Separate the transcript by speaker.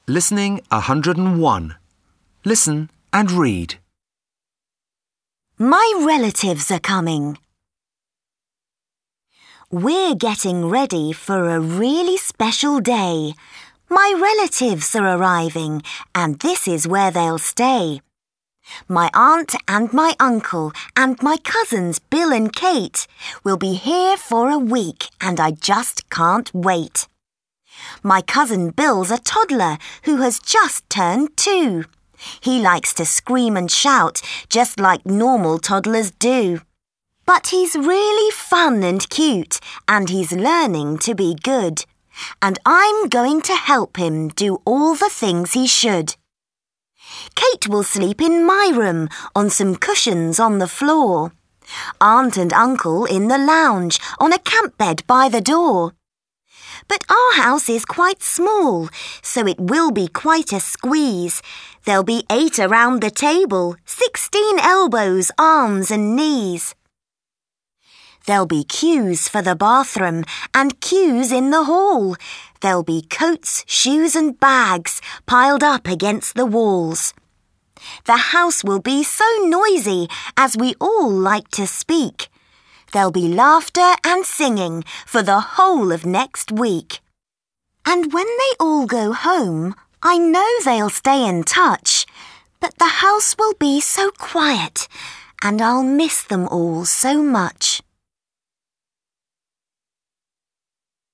Speaker 1: Listening 101. Listen and read.
Speaker 2: My relatives are coming. We're getting ready for a really special day. My relatives are arriving, and this is where they'll stay. My aunt and my uncle and my cousins Bill and Kate will be here for a week, and I just can't wait. My cousin Bill's a toddler who has just turned 2. He likes to scream and shout just like normal toddlers do. But he's really fun and cute, and he's learning to be good. And I'm going to help him do all the things he should. Kate will sleep in my room on some cushions on the floor. Aunt and Uncle in the lounge on a camp bed by the door. But our house is quite small, so it will be quite a squeeze. There'll be 8 around the table, 16 elbows, arms and knees. There'll be queues for the bathroom and queues in the hall. There'll be coats, shoes and bags piled up against the walls. The house will be so noisy as we all like to speak. There'll be laughter and singing for the whole of next week. And when they all go home, I know they'll stay in touch. But the house will be so quiet, and I'll miss them all so much.